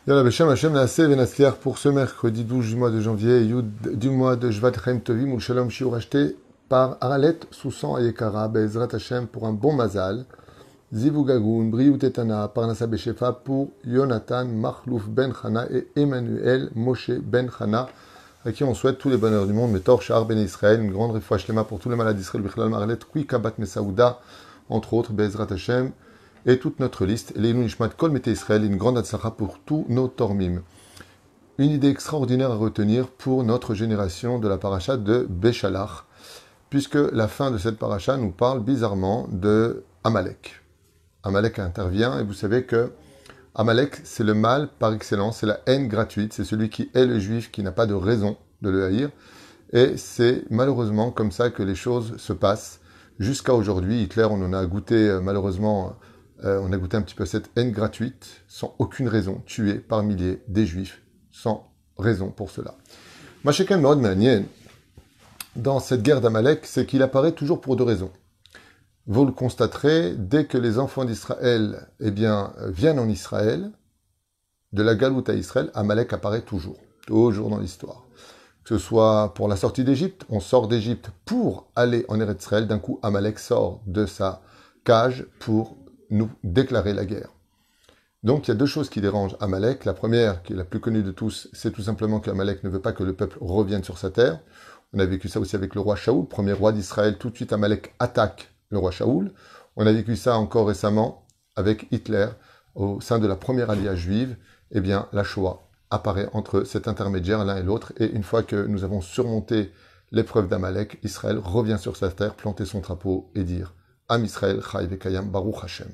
Yalla Beshem Hashem Naaseh Venatzliach pour ce mercredi 12 du mois de janvier, Yud du mois de Shvat Chaim Tovim ou Shalom Shiur acheté par Aralet Soussan Ayekara Be'ezrat Hashem pour un bon mazal, Zivu Gagoun, Briou Tetana, Parnassa Beshefa pour Yonatan, Machlouf Ben Chana et Emmanuel Moshe Ben Chana, à qui on souhaite tous les bonheurs du monde, Metor Shahar Ben Israël, une grande réfoua shlema pour tous les malades d'Israël, Bichlal Marlet, Kui Kabat Mesaouda, entre autres, Be'ezrat Hashem, et toute notre liste, Leilou Nishmat Kol Mete Israël, une grande atzlacha pour tous nos tormim. Une idée extraordinaire à retenir pour notre génération de la paracha de Béchalach, puisque la fin de cette paracha nous parle bizarrement de Amalek. Amalek intervient, et vous savez que Amalek, c'est le mal par excellence, c'est la haine gratuite, c'est celui qui hait le juif, qui n'a pas de raison de le haïr, et c'est malheureusement comme ça que les choses se passent jusqu'à aujourd'hui. Hitler, on en a goûté malheureusement... on a goûté un petit peu cette haine gratuite, sans aucune raison, tué par milliers des juifs, sans raison pour cela. Masheken Maod Manien, dans cette guerre d'Amalek, c'est qu'il apparaît toujours pour deux raisons. Vous le constaterez, dès que les enfants d'Israël viennent en Israël, de la Galoute à Israël, Amalek apparaît toujours dans l'histoire. Que ce soit pour la sortie d'Égypte, on sort d'Égypte pour aller en Eretz Israël, d'un coup Amalek sort de sa cage pour nous déclarer la guerre. Donc il y a deux choses qui dérangent Amalek. La première, qui est la plus connue de tous, c'est tout simplement qu'Amalek ne veut pas que le peuple revienne sur sa terre. On a vécu ça aussi avec le roi Shaoul, premier roi d'Israël. Tout de suite, Amalek attaque le roi Shaoul. On a vécu ça encore récemment avec Hitler, au sein de la première alliance juive. Eh bien, la Shoah apparaît entre cet intermédiaire l'un et l'autre. Et une fois que nous avons surmonté l'épreuve d'Amalek, Israël revient sur sa terre, planter son drapeau et dire Am Israël, Chai Vekayam, Baruch Hashem.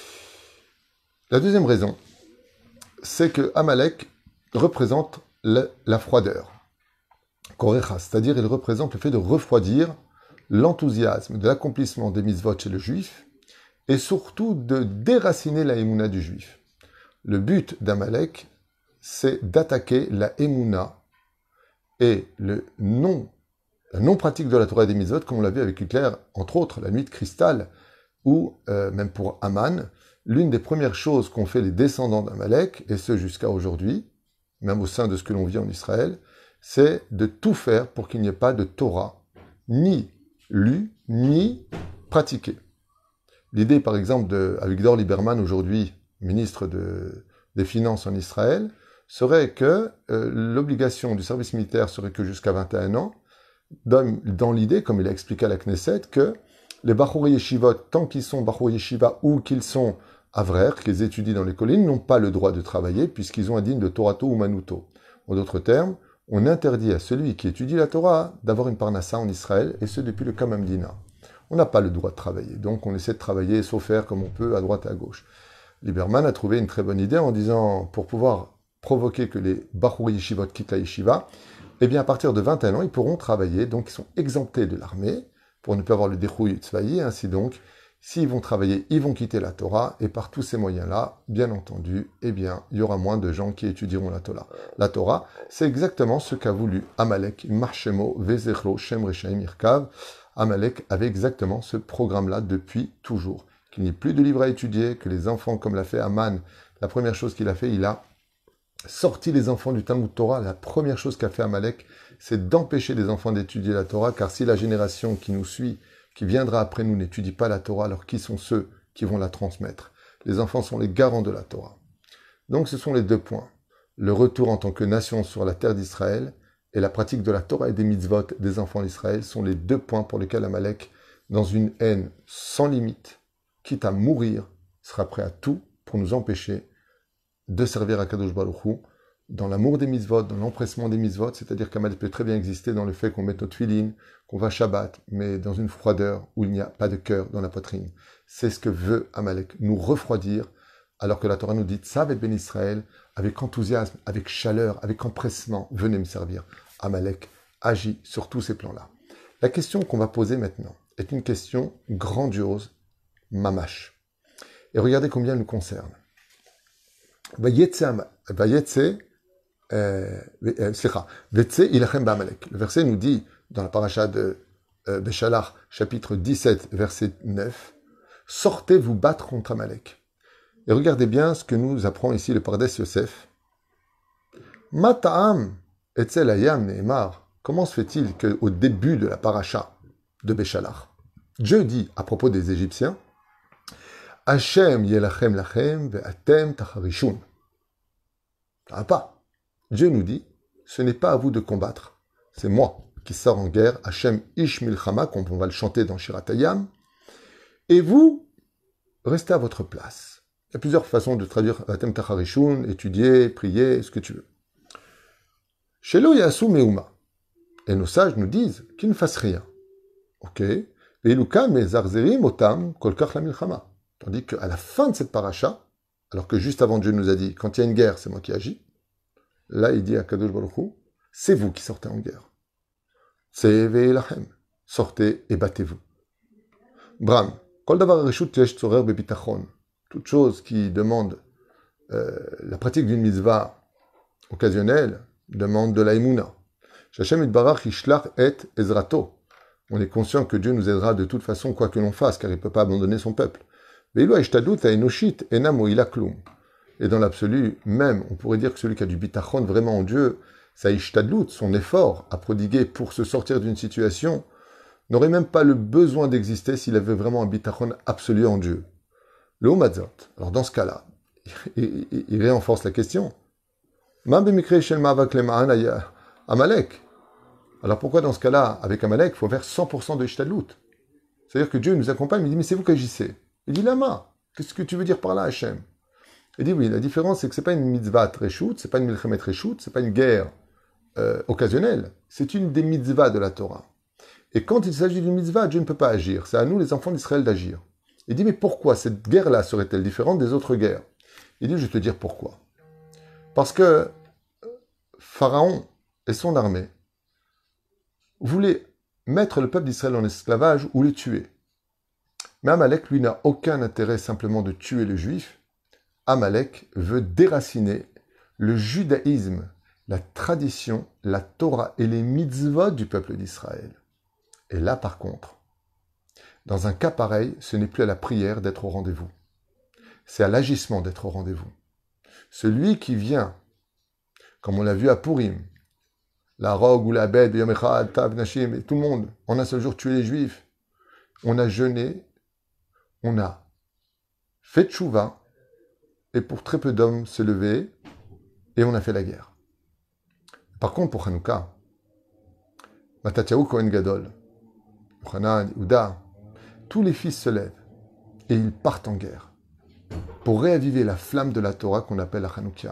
La deuxième raison, c'est que Amalek représente la froideur. Korecha, c'est-à-dire il représente le fait de refroidir l'enthousiasme de l'accomplissement des mitzvot chez le juif et surtout de déraciner la émouna du juif. Le but d'Amalek, c'est d'attaquer la émouna et la non-pratique de la Torah et des mitzvot, comme on l'a vu avec Hitler, entre autres, la nuit de cristal, ou même pour Aman, l'une des premières choses qu'ont fait les descendants d'Amalek, et ce jusqu'à aujourd'hui, même au sein de ce que l'on vit en Israël, c'est de tout faire pour qu'il n'y ait pas de Torah, ni lue, ni pratiquée. L'idée, par exemple, d'Avigdor Lieberman, aujourd'hui ministre des Finances en Israël, serait que l'obligation du service militaire serait que jusqu'à 21 ans, dans l'idée, comme il a expliqué à la Knesset, que les Bachouri Yeshivot, tant qu'ils sont Bachouri Yeshiva ou qu'ils sont Avrer, qu'ils étudient dans les collines, n'ont pas le droit de travailler puisqu'ils ont un digne de Torato ou Manuto. En d'autres termes, on interdit à celui qui étudie la Torah d'avoir une parnassa en Israël, et ce depuis le Kamamdina. On n'a pas le droit de travailler, donc on essaie de travailler, sauf faire comme on peut, à droite et à gauche. Lieberman a trouvé une très bonne idée en disant, pour pouvoir provoquer que les Bachouri Yeshivot quittent la Yeshiva, eh bien, à partir de 21 ans, ils pourront travailler, donc ils sont exemptés de l'armée, pour ne pas avoir le déchouille tzvaï, ainsi donc, s'ils vont travailler, ils vont quitter la Torah, et par tous ces moyens-là, bien entendu, eh bien, il y aura moins de gens qui étudieront la Torah. La Torah, c'est exactement ce qu'a voulu Amalek, Marshemo, Vezechro, Shem Reshaim, Irkav. Amalek avait exactement ce programme-là depuis toujours. Qu'il n'y ait plus de livres à étudier, que les enfants, comme l'a fait Aman, la première chose qu'il a fait, il a sorti les enfants du Talmud Torah. La première chose qu'a fait Amalek, c'est d'empêcher les enfants d'étudier la Torah, car si la génération qui nous suit, qui viendra après nous, n'étudie pas la Torah, alors qui sont ceux qui vont la transmettre? Les enfants sont les garants de la Torah. Donc ce sont les deux points. Le retour en tant que nation sur la terre d'Israël et la pratique de la Torah et des mitzvot des enfants d'Israël sont les deux points pour lesquels Amalek, dans une haine sans limite, quitte à mourir, sera prêt à tout pour nous empêcher de servir à Kadosh Baruch Hu, dans l'amour des mitzvot, dans l'empressement des mitzvot, c'est-à-dire qu'Amalek peut très bien exister dans le fait qu'on mette notre filine, qu'on va Shabbat, mais dans une froideur où il n'y a pas de cœur dans la poitrine. C'est ce que veut Amalek, nous refroidir, alors que la Torah nous dit, Tzav et Ben Israël, avec enthousiasme, avec chaleur, avec empressement, venez me servir. Amalek agit sur tous ces plans-là. La question qu'on va poser maintenant est une question grandiose, mamash. Et regardez combien elle nous concerne. Le verset nous dit, dans la paracha de Béchalach, chapitre 17, verset 9, « Sortez vous battre contre Amalek ». Et regardez bien ce que nous apprend ici le Pardes Yosef, Mata'am etzel hayam ne'emar. Comment se fait-il qu'au début de la paracha de Béchalach, Dieu dit à propos des Égyptiens, Hashem yelachem lachem ve'atem tacharishun. Ça va pas. Dieu nous dit, ce n'est pas à vous de combattre, c'est moi qui sors en guerre, Hashem ish milchama, comme on va le chanter dans Shiratayam, et vous, restez à votre place. Il y a plusieurs façons de traduire atem tacharishun, étudier, prier, ce que tu veux. Shelo yasu meuma. Et nos sages nous disent qu'ils ne fassent rien. Ok. Tandis qu'à la fin de cette paracha, alors que juste avant Dieu nous a dit, quand il y a une guerre, c'est moi qui agis, là il dit à Kadosh Baruch Hu, c'est vous qui sortez en guerre. Sortez et battez-vous. Bram, toute chose qui demande la pratique d'une mitzvah occasionnelle demande de la émouna. Shachem itbarach ishlach et ezrato. On est conscient que Dieu nous aidera de toute façon, quoi que l'on fasse, car il ne peut pas abandonner son peuple. Et dans l'absolu, même, on pourrait dire que celui qui a du bitachon vraiment en Dieu, sa ishtadlut, son effort à prodiguer pour se sortir d'une situation, n'aurait même pas le besoin d'exister s'il avait vraiment un bitachon absolu en Dieu. Le Homazot, alors dans ce cas-là, il renforce la question. Amalek. Alors pourquoi dans ce cas-là, avec Amalek, il faut faire 100% de ishtadlut? C'est-à-dire que Dieu nous accompagne, il dit, mais c'est vous qui agissez. Il dit, Lama, qu'est-ce que tu veux dire par là, Hachem? Il dit, oui, la différence, c'est que ce n'est pas une mitzvah reshoot, ce n'est pas une milchemet reshoot, ce n'est pas une guerre occasionnelle, c'est une des mitzvahs de la Torah. Et quand il s'agit d'une mitzvah, Dieu ne peut pas agir. C'est à nous, les enfants d'Israël, d'agir. Il dit, mais pourquoi cette guerre-là serait-elle différente des autres guerres? Il dit, je vais te dire pourquoi. Parce que Pharaon et son armée voulaient mettre le peuple d'Israël en esclavage ou le tuer. Mais Amalek, lui, n'a aucun intérêt simplement de tuer les Juifs. Amalek veut déraciner le judaïsme, la tradition, la Torah et les mitzvot du peuple d'Israël. Et là, par contre, dans un cas pareil, ce n'est plus à la prière d'être au rendez-vous. C'est à l'agissement d'être au rendez-vous. Celui qui vient, comme on l'a vu à Purim, la rogue ou la bête, Yom Echad, Tav, Nashim, et tout le monde, en un seul jour tué les Juifs. On a jeûné, on a fait tchouva, et pour très peu d'hommes se lever, et on a fait la guerre. Par contre, pour Hanouka, Matatiaou Kohen Gadol, Yochanan, Yehuda, tous les fils se lèvent, et ils partent en guerre, pour réaviver la flamme de la Torah qu'on appelle la Hanoukia.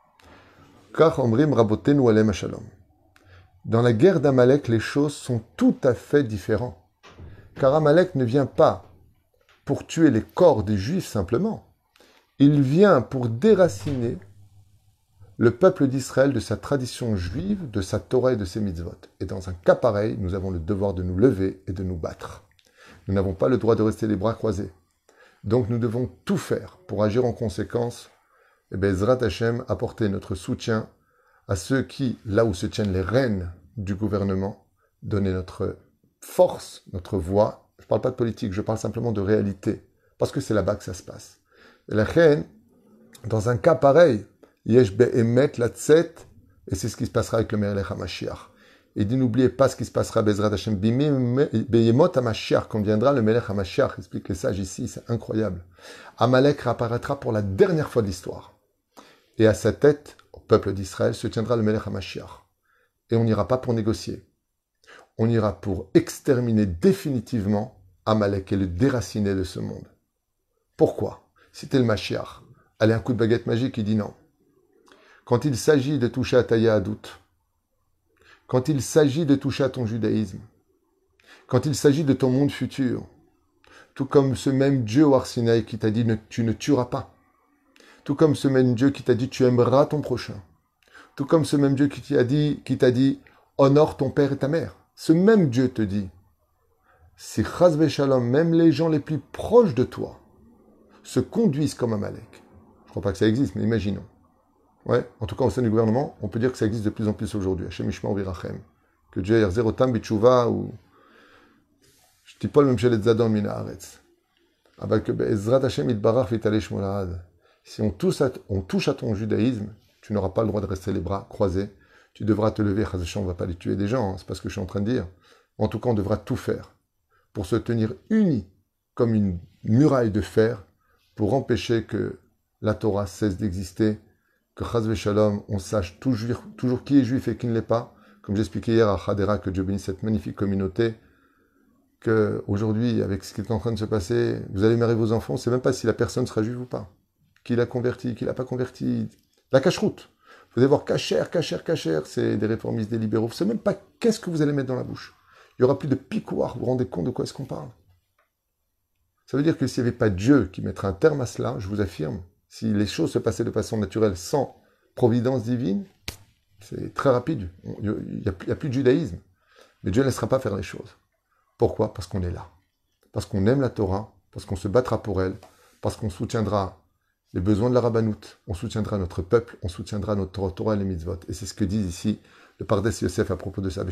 Kach omrim rabotenu alem shalom. Dans la guerre d'Amalek, les choses sont tout à fait différentes. Car Amalek ne vient pas pour tuer les corps des Juifs simplement. Il vient pour déraciner le peuple d'Israël de sa tradition juive, de sa Torah et de ses mitzvot. Et dans un cas pareil, nous avons le devoir de nous lever et de nous battre. Nous n'avons pas le droit de rester les bras croisés. Donc nous devons tout faire pour agir en conséquence et Bezrat Hashem apporter notre soutien à ceux qui, là où se tiennent les rênes du gouvernement, donner notre force, notre voix. Je ne parle pas de politique, je parle simplement de réalité, parce que c'est là-bas que ça se passe. Et la reine, dans un cas pareil, Yesh be'emet la tzet, et c'est ce qui se passera avec le Melech HaMashiach. Il dit, n'oubliez pas ce qui se passera, Bezrat Hashem, be'yemot HaMashiach, quand viendra le Melech HaMashiach, explique les sages ici, c'est incroyable. Amalek réapparaîtra pour la dernière fois de l'histoire. Et à sa tête, au peuple d'Israël, se tiendra le Melech HaMashiach. Et on n'ira pas pour négocier. On ira pour exterminer définitivement Amalek et le déraciner de ce monde. Pourquoi? C'était le Mashiach. Allez, un coup de baguette magique, il dit non. Quand il s'agit de toucher à ta Yahadout, quand il s'agit de toucher à ton judaïsme, quand il s'agit de ton monde futur, tout comme ce même Dieu au Arsinaï qui t'a dit tu ne tueras pas, tout comme ce même Dieu qui t'a dit tu aimeras ton prochain, tout comme ce même Dieu qui t'a dit honore ton père et ta mère. Ce même Dieu te dit, si Chaz v'Shalom, même les gens les plus proches de toi, se conduisent comme Amalek. Je ne crois pas que ça existe, mais imaginons. Ouais, en tout cas, au sein du gouvernement, on peut dire que ça existe de plus en plus aujourd'hui. Hashem Yishma Virachem. Que Dieu ait Zerotam Bitshuva ou Shtipol Memshelet Zadon Min Haaretz. Avec Ezrat Hashem Itbarach Vitale Shmolad. Si on touche à ton judaïsme, Tu n'auras pas le droit de rester les bras croisés. Tu devras te lever. On ne va pas les tuer des gens, hein, c'est pas ce que je suis en train de dire. En tout cas, on devra tout faire pour se tenir unis comme une muraille de fer pour empêcher que la Torah cesse d'exister, que Chaz Shalom, on sache toujours qui est juif et qui ne l'est pas. Comme j'expliquais hier à Hadera, que Dieu bénisse cette magnifique communauté, qu'aujourd'hui, avec ce qui est en train de se passer, vous allez marier vos enfants, on ne sait même pas si la personne sera juive ou pas. Qui l'a converti, qui l'a pas converti. La cache-route. Vous allez voir cachère, c'est des réformistes, des libéraux. Vous ne savez même pas qu'est-ce que vous allez mettre dans la bouche. Il n'y aura plus de picoir, vous vous rendez compte de quoi est-ce qu'on parle? Ça veut dire que s'il n'y avait pas Dieu qui mettrait un terme à cela, je vous affirme, si les choses se passaient de façon naturelle sans providence divine, c'est très rapide. Il n'y a plus de judaïsme. Mais Dieu ne laissera pas faire les choses. Pourquoi? Parce qu'on est là. Parce qu'on aime la Torah, parce qu'on se battra pour elle, parce qu'on soutiendra les besoins de la rabbanoute, on soutiendra notre peuple, on soutiendra notre Torah et les mitzvot. Et c'est ce que dit ici le Pardes Yosef à propos de ça.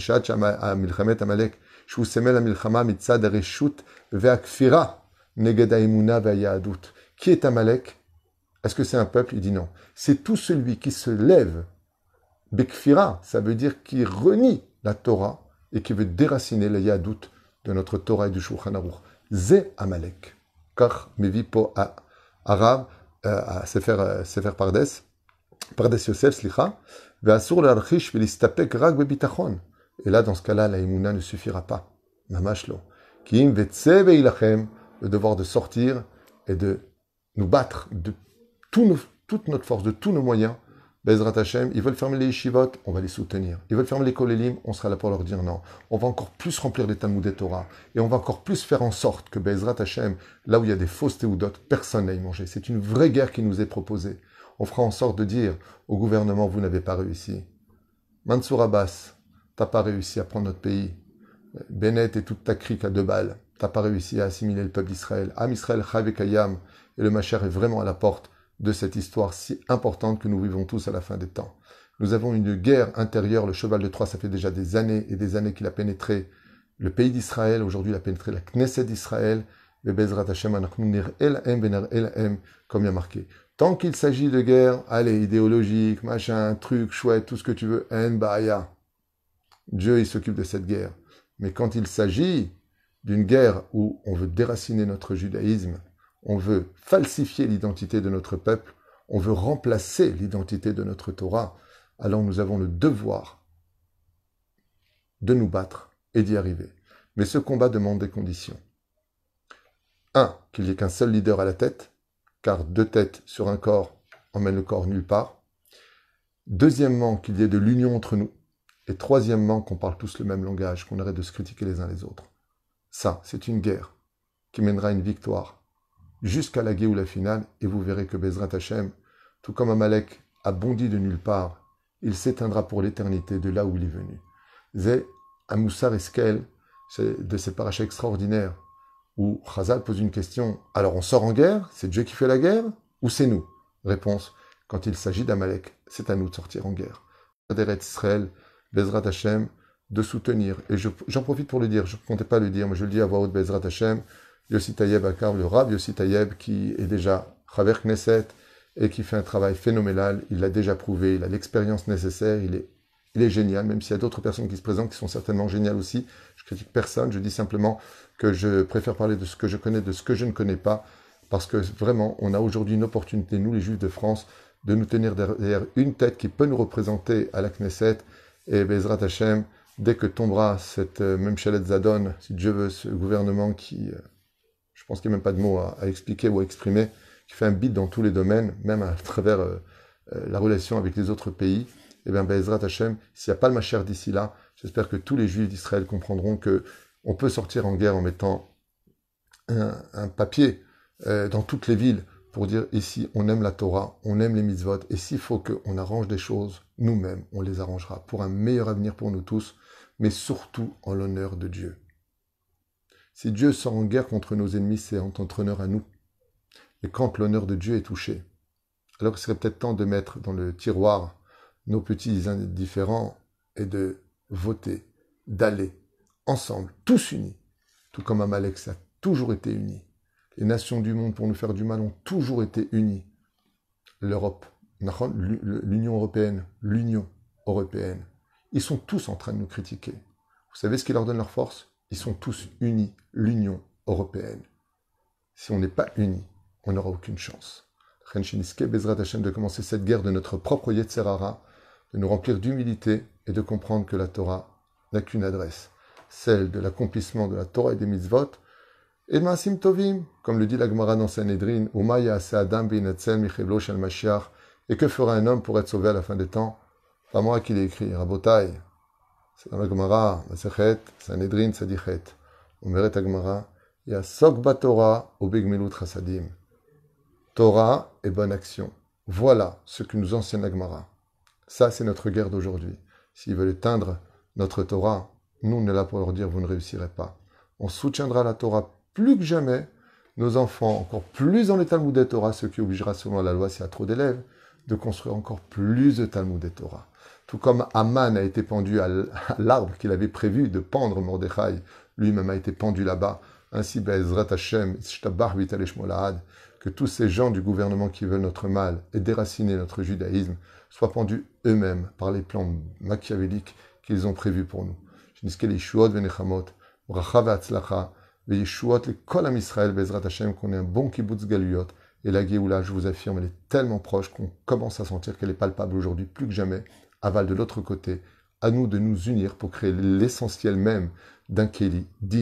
Qui est Amalek? Est-ce que c'est un peuple? Il dit non. C'est tout celui qui se lève. Bekfira, ça veut dire qui renie la Torah et qui veut déraciner le Yadout de notre Torah et du Shulchan Aruch. Zé Amalek. Car mevi po arabe à Sefer Pardes Yosef, slicha, ve'asur l'archish ve'listapek rak be'bitachon. Et là, dans ce cas-là, la Emouna ne suffira pas. Mamash lo. Ki im ve'tse ve'ilachem, le devoir de sortir et de nous battre de toute notre force, de tous nos moyens. Bezrat Hashem, ils veulent fermer les yeshivot, on va les soutenir. Ils veulent fermer les kolélim, on sera là pour leur dire non. On va encore plus remplir les Talmud et Torah. Et on va encore plus faire en sorte que Bezrat Hashem, là où il y a des fausses théoudotes, personne n'a y mangé. C'est une vraie guerre qui nous est proposée. On fera en sorte de dire au gouvernement, vous n'avez pas réussi. Mansour Abbas, t'as pas réussi à prendre notre pays. Bennett et toute ta crique à 2 balles, t'as pas réussi à assimiler le peuple d'Israël. Am Israël, Chav et Kayam, et le Mashiach est vraiment à la porte de cette histoire si importante que nous vivons tous à la fin des temps. Nous avons une guerre intérieure, le cheval de Troie, ça fait déjà des années et des années qu'il a pénétré le pays d'Israël, aujourd'hui il a pénétré la Knesset d'Israël, et Bezrat Hashem, comme il y a marqué. Tant qu'il s'agit de guerre, allez, idéologique, machin, truc, chouette, tout ce que tu veux, en baya. Dieu, il s'occupe de cette guerre. Mais quand il s'agit d'une guerre où on veut déraciner notre judaïsme, on veut falsifier l'identité de notre peuple, on veut remplacer l'identité de notre Torah, alors nous avons le devoir de nous battre et d'y arriver. Mais ce combat demande des conditions. 1. Qu'il n'y ait qu'un seul leader à la tête, car 2 têtes sur un corps emmènent le corps nulle part. Deuxièmement, qu'il y ait de l'union entre nous. Et troisièmement, qu'on parle tous le même langage, qu'on arrête de se critiquer les uns les autres. Ça, c'est une guerre qui mènera à une victoire jusqu'à la Géoula finale, et vous verrez que Bezrat Hashem, tout comme Amalek a bondi de nulle part, il s'éteindra pour l'éternité de là où il est venu. Zé Amoussar Eskel, c'est de ces parachas extraordinaires, où Chazal pose une question, alors on sort en guerre, c'est Dieu qui fait la guerre, ou c'est nous? Réponse, quand il s'agit d'Amalek, c'est à nous de sortir en guerre. D'Eretz Israël, Bezrat Hashem, de soutenir, et j'en profite pour le dire, je ne comptais pas le dire, mais je le dis à voix haute, Bezrat Hashem, Yossi Tayeb Akar, le Rav Yossi Tayeb, qui est déjà Chaver Knesset et qui fait un travail phénoménal. Il l'a déjà prouvé, il a l'expérience nécessaire, il est génial, même s'il y a d'autres personnes qui se présentent qui sont certainement géniales aussi. Je critique personne, je dis simplement que je préfère parler de ce que je connais, de ce que je ne connais pas, parce que vraiment, on a aujourd'hui une opportunité, nous les Juifs de France, de nous tenir derrière une tête qui peut nous représenter à la Knesset, et Bezrat Hashem, dès que tombera cette même Shalet Zadon, si Dieu veut, ce gouvernement qui... je pense qu'il n'y a même pas de mots à expliquer ou à exprimer, qui fait un bid dans tous les domaines, même à travers la relation avec les autres pays, et bien, Bezrat Hashem, s'il n'y a pas le Mashiach d'ici là, j'espère que tous les Juifs d'Israël comprendront que on peut sortir en guerre en mettant un papier dans toutes les villes pour dire ici, on aime la Torah, on aime les mitzvot, et s'il faut qu'on arrange des choses, nous-mêmes, on les arrangera pour un meilleur avenir pour nous tous, mais surtout en l'honneur de Dieu. Si Dieu sort en guerre contre nos ennemis, c'est en notre honneur à nous. Et quand l'honneur de Dieu est touché, alors il serait peut-être temps de mettre dans le tiroir nos petits indifférents et de voter, d'aller ensemble, tous unis, tout comme Amalek a toujours été uni. Les nations du monde pour nous faire du mal ont toujours été unies. L'Europe l'Union européenne, ils sont tous en train de nous critiquer. Vous savez ce qui leur donne leur force? Ils sont tous unis, l'Union européenne. Si on n'est pas unis, on n'aura aucune chance. Bezrat Hashem, de commencer cette guerre de notre propre Yetzer Hara, de nous remplir d'humilité et de comprendre que la Torah n'a qu'une adresse, celle de l'accomplissement de la Torah et des mitzvot, et de Maasim Tovim, comme le dit la Gemara dans Sanhedrin, Uma ya'aseh adam b'yinatzel michevlo shel Mashiach, et que fera un homme pour être sauvé à la fin des temps? Pas moi qui l'ai écrit, Rabotai. C'est dans la Gemara, Masechet, Sanhedrin, Sadichet. Omeret la Gemara, Yasok baTorah ubegmilut chasadim. Torah et bonne action. Voilà ce que nous enseigne la Gemara. Ça, c'est notre guerre d'aujourd'hui. S'ils veulent éteindre notre Torah, nous, on est là pour leur dire, vous ne réussirez pas. On soutiendra la Torah plus que jamais, nos enfants encore plus dans les Talmudei Torah, ce qui obligera selon la loi, s'il y a trop d'élèves, de construire encore plus de Talmudei Torah. Tout comme Aman a été pendu à l'arbre qu'il avait prévu de pendre Mordechai, lui-même a été pendu là-bas. Ainsi, Be'ezrat Hashem, Shtabach Vitalesh Molahad, que tous ces gens du gouvernement qui veulent notre mal et déraciner notre judaïsme soient pendus eux-mêmes par les plans machiavéliques qu'ils ont prévus pour nous. Shniske Yeshuot Venechamot, Bracha Ve'atzlacha, Ve'yeshuot le Kol Am Israël, Be'ezrat Hashem, qu'on ait un bon kibbutz galuyot. Et la Géoula, je vous affirme, elle est tellement proche qu'on commence à sentir qu'elle est palpable aujourd'hui plus que jamais. Aval de l'autre côté, à nous de nous unir pour créer l'essentiel même d'un Kéli digne.